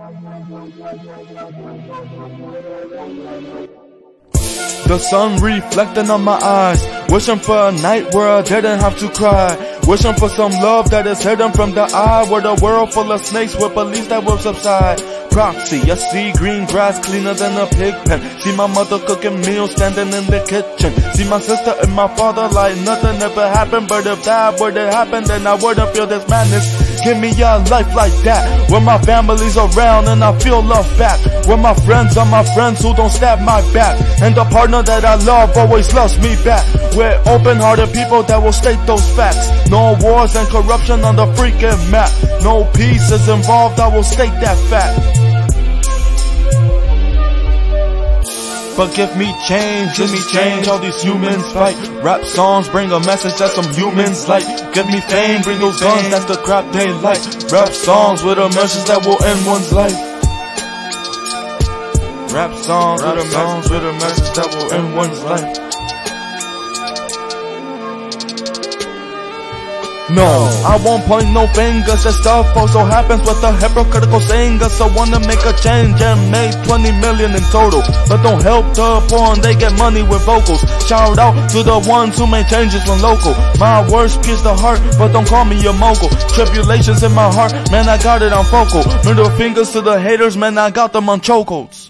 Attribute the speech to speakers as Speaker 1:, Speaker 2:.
Speaker 1: The sun reflecting on my eyes, wishing for a night where I didn't have to cry, wishing for some love that is hidden from the eye, where the world full of snakes with beliefs that will subside. Proxy, I see green grass cleaner than a pig pen. See my mother cooking meals standing in the kitchen. See my sister and my father like nothing ever happened, but if that were to happen, then I wouldn't feel this madness. Give me a life like that, where my family's around and I feel love back, where my friends are my friends who don't stab my back, and the partner that I love always loves me back, with open-hearted people that will state those facts. No wars and corruption on the freaking map, no peace is involved, I will state that fact. But give me change, all these humans fight. Rap songs bring a message that some humans like. Give me fame, bring those guns, that's the crap they like. Rap songs with a message that will end one's life. Rap songs with a message that will end one's life. No, I won't point no fingers, that stuff also happens with the hypocritical singers. So wanna make a change and make 20 million in total, but don't help the poor and they get money with vocals. Shout out to the ones who make changes when local. My words pierce the heart, but don't call me a mogul. Tribulations in my heart, man, I got it on focal. Middle fingers to the haters, man, I got them on chokeholds.